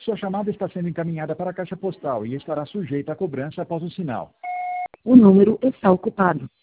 Sua chamada está sendo encaminhada para a caixa postal e estará sujeita a cobrança após o sinal. O número está ocupado.